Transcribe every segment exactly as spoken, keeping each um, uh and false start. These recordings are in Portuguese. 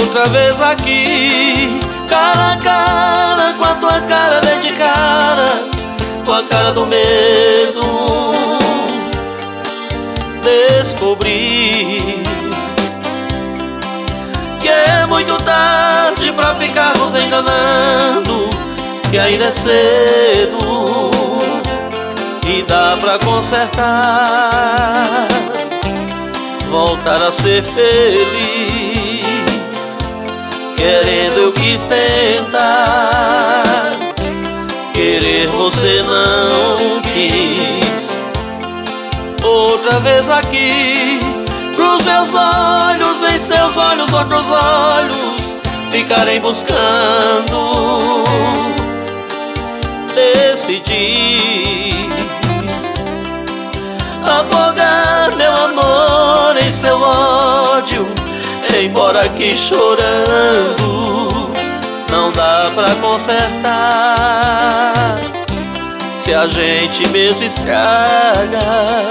outra vez aqui, cara a cara, com a tua cara de cara, com a cara do medo. Descobri que é muito tarde pra ficarmos enganando, que ainda é cedo e dá pra consertar, voltar a ser feliz. Querendo eu quis tentar, querer você não quis. Outra vez aqui, pros meus olhos, em seus olhos, outros olhos, ficarei buscando. Decidi afogar meu amor em seu ódio, embora aqui chorando não dá pra consertar. Se a gente mesmo estraga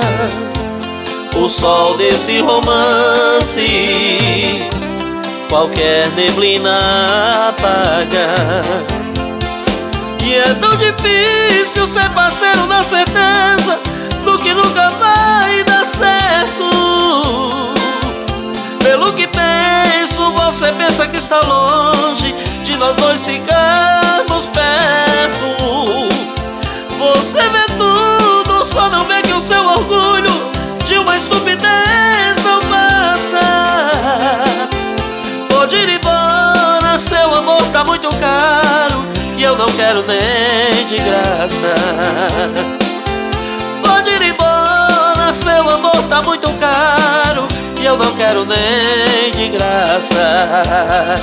o sol desse romance, qualquer neblina apaga. E é tão difícil ser parceiro na certeza do que nunca vai dar certo. Pelo que penso, você pensa que está longe de nós dois ficarmos perto. Você vê tudo, só não vê que o seu orgulho de uma estupidez não passa. Pode ir embora, seu amor tá muito caro e eu não quero nem de graça. Pode ir embora, seu amor tá muito caro e eu não quero nem de graça.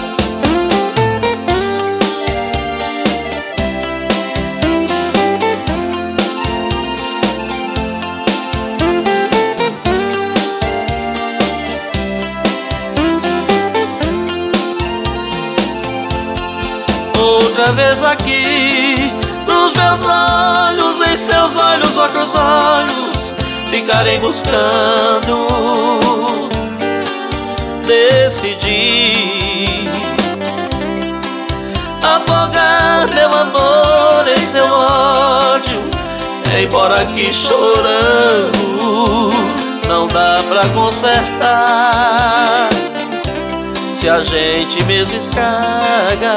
Outra vez aqui, nos meus olhos, em seus olhos, outros olhos, ficarei buscando. Decidi afogar meu amor em seu ódio, embora aqui chorando não dá pra consertar. Se a gente mesmo estraga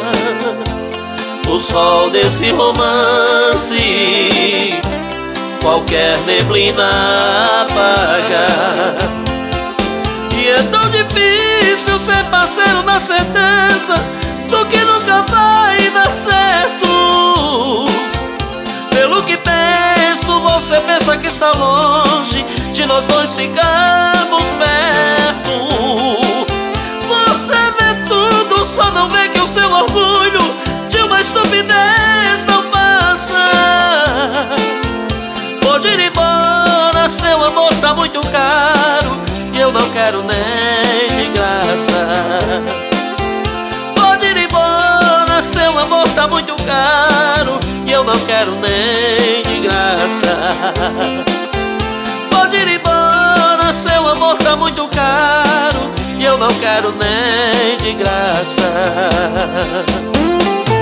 o sol desse romance, qualquer neblina apaga. E é tão difícil ser parceiro na certeza do que nunca vai dar certo. Pelo que penso, você pensa que está longe de nós dois ficarmos perto. Você vê tudo, só não vê que o seu orgulho de uma estupidez não passa. Pode ir embora, seu amor tá muito caro e eu não quero nem de graça. Pode ir embora, seu amor tá muito caro e eu não quero nem de graça. Pode ir embora, seu amor tá muito caro e eu não quero nem de graça.